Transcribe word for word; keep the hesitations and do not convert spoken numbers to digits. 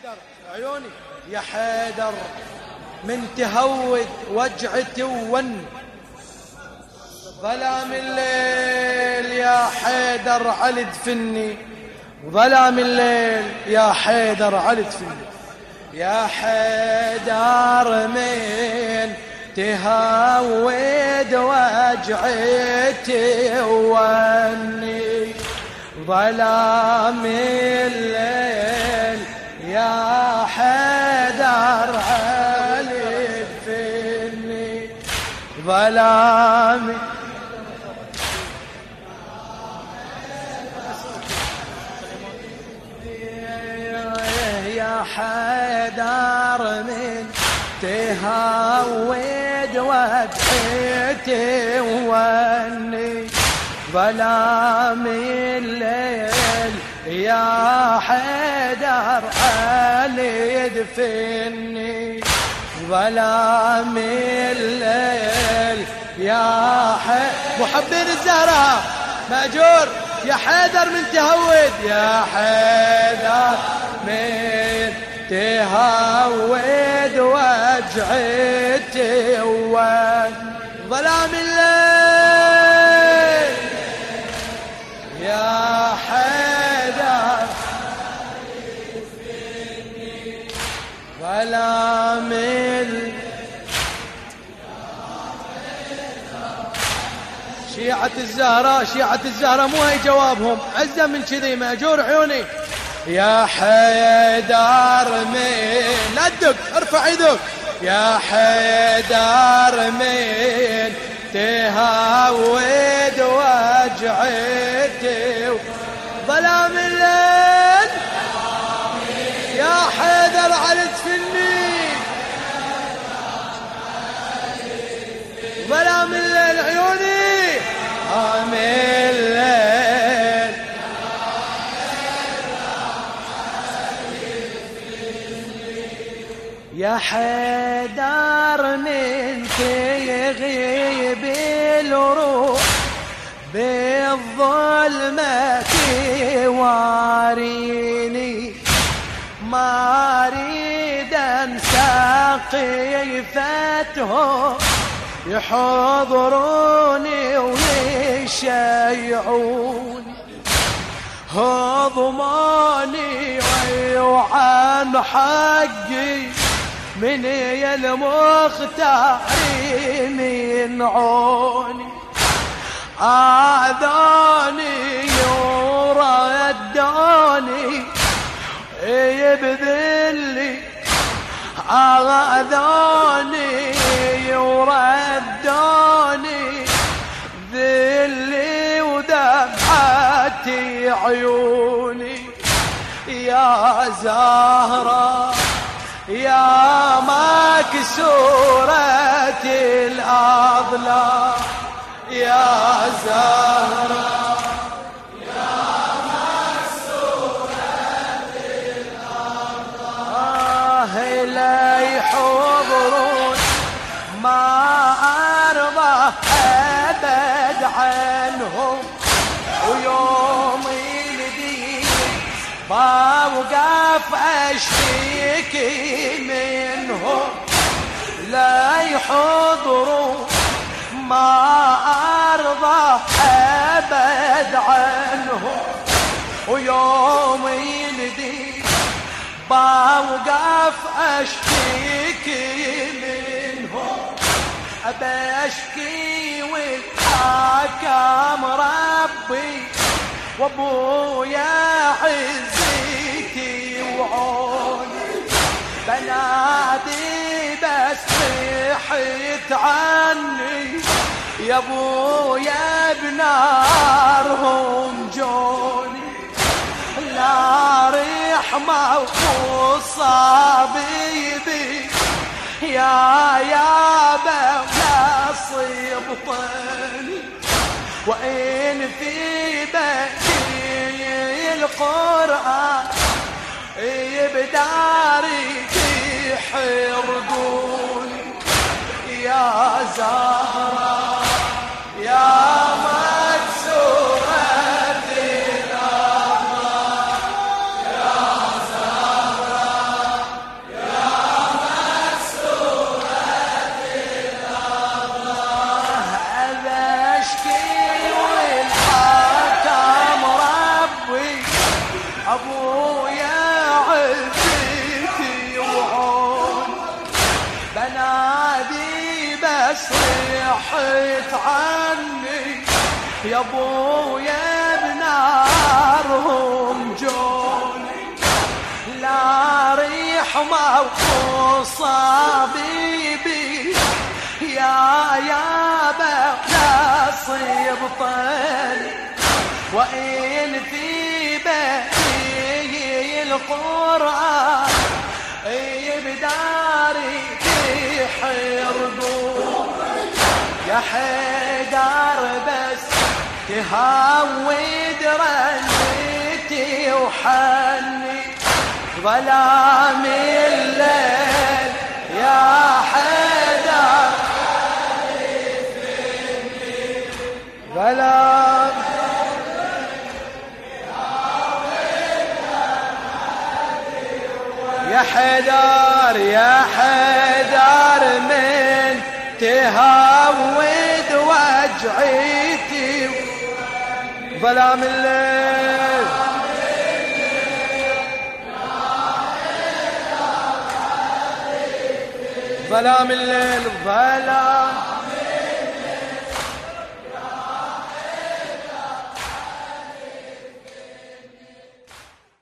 حيدر عيوني يا حيدر من تهود وجعتي ون ظلام الليل يا حيدر على دفني ظلام الليل يا حيدر على دفني يا حيدر من تهود وجعتي وني ظلام الليل يا حيدر علي دفني ظلام يا حيدر من تهود وجعتي وني ظلام الليل يا حيدر علي دفني ظلام الليل يا حيدر محبين الزهراء مأجور يا حيدر من تهود يا حيدر من تهود وجعتي وظلام الليل يا حيدر ظلام الليل شيعة الزهراء شيعة الزهراء مو هي جوابهم عزة من كذي مأجور عيوني يا حيدر من لا تدق ارفع يدك يا حيدر من تهود وجعتي ظلام الليل يا حيدر على دفني ظلام الليل عيوني ظلام الليل يا حيدر من تغيب الروح بالظلمة واريني ما اريد انسى قيفته يحضروني ويشيعوني هضماني وعن حقي من يا المختار يمنعوني آذاني ورداني يبذلي آذاني ورداني ذلي ودمعتي عيوني يا زهرة يا مكسورة الأضلاع يا زهرة يا مكسورة الأضلاع لا يحضرون ما أرضى أبد عنهم ويوم الدين بوقف أشتكي منهم لا يحضروا ما أرضى أبد عنهم ويوم الدين بوقف أشتكي منهم أبشكي والحكم ربي وابويا عزتي وعوني بنادي بس صحيت عني يا ابويا بنارهم جوني لا رحمة وصابيبي يا يابا نصيب طني وإن في بكي القرآن يبداري يحرقوني يا زهرة يا مكسورة الأضلاع يا زهرة بعدت عني يا ابويا بنارهم جوني لا ريح موصابي بي يا يابا نصيب طالي وإن في بيتي القرآن بداري في حربون يا حيدر بس تهود رنتي وحني ظلام الليل يا حيدر ظلام يا حيدر يا حيدر من تهود وجعيتي ظلام الليل ظلام الليل ظلام